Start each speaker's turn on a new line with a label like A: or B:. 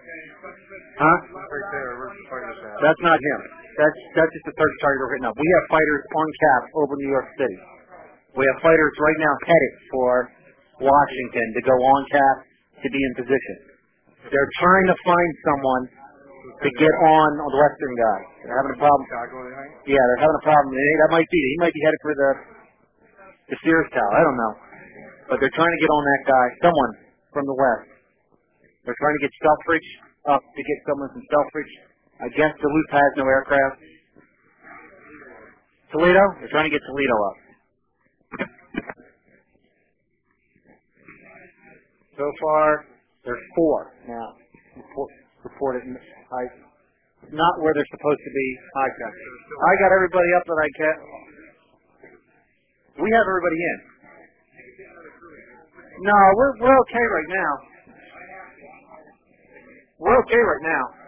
A: Huh?
B: Right there, where's the fighters at?
A: That's not him. That's just the third target we're hitting up. We have fighters on cap over New York City. We have fighters right now headed for Washington to go on cap to be in position. They're trying to find someone to get on the Western guy. They're having a problem. Yeah, they're having a problem. That might be. He might be headed for the Sears Tower. I don't know. But they're trying to get on that guy, someone from the West. They're trying to get Selfridge up to get someone from Selfridge. I guess Duluth has no aircraft. Toledo? They're trying to get Toledo up. So far, there's 4 now. Reported. Not where they're supposed to be. I got everybody up that I can. We have everybody in. No, we're okay right now. We're okay right now.